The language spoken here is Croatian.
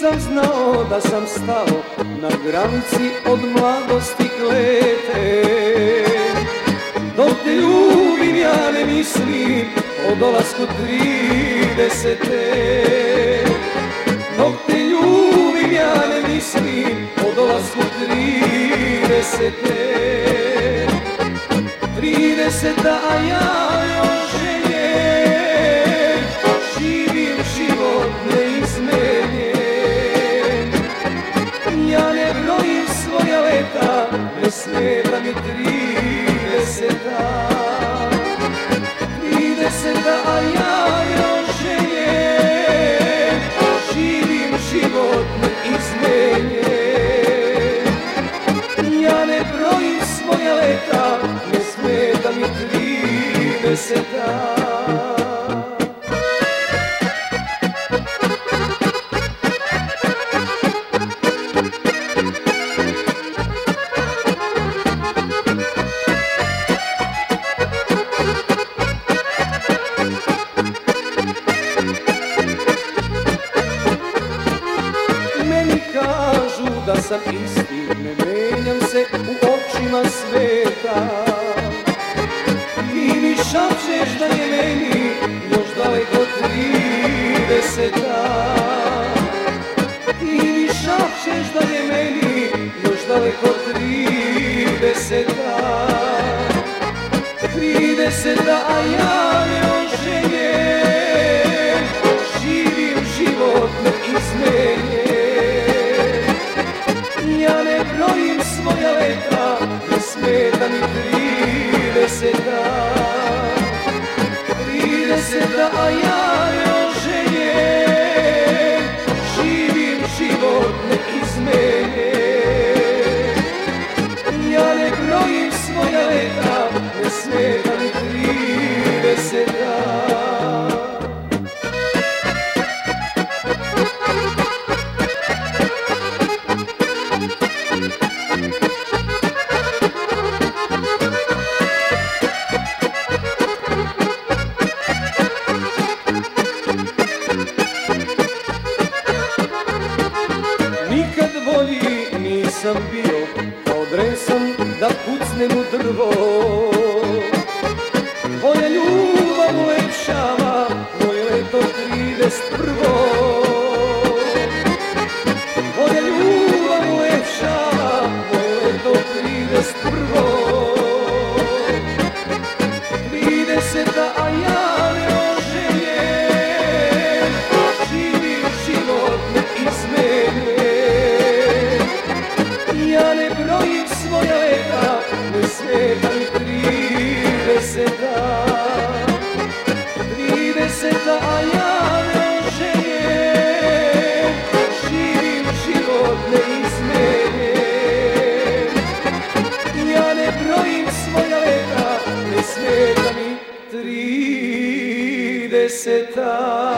Nisam znao da sam stao na granici od mladosti klete. Dok te ljubim ja ne mislim o dolasku 30. Dok te ljubim ja ne mislim o dolasku 30. 30, a ja još željem, živim život neizmenjen. Ja ne brojim svoja leta, ne smeta mi 30. 30, a ja još željem, živim život neizmenjen. Ja ne brojim svoja leta, ne smeta mi 30. Meni kažu da sam isti, ne menjam se u očima sveta. Ti mi šapćeš da je meni još daleko 30. Ti mi šapćeš da je meni još daleko 30. 30, a ja još željem, živim život neizmenjen. Ja ne brojim svoja leta, ne smeta mi 30. 30, a ja još željem, živim život neizmenjen. Ja ne brojim svoja leta, ne smeta mi 30. Nikad bolji nisam bio, kao dresan da pucnem u drvo. Tvoja ljubav ulepšava moje leto 31. Tvoja ljubav ulepšava moje leto 31. 30, a ja još željem, živim život neizmenjen. Ja ne brojim svoja leta, ne smeta mi 30. 30, a ja još željem, živim život neizmenjen. Ja ne brojim svoja leta, ne smeta mi 30.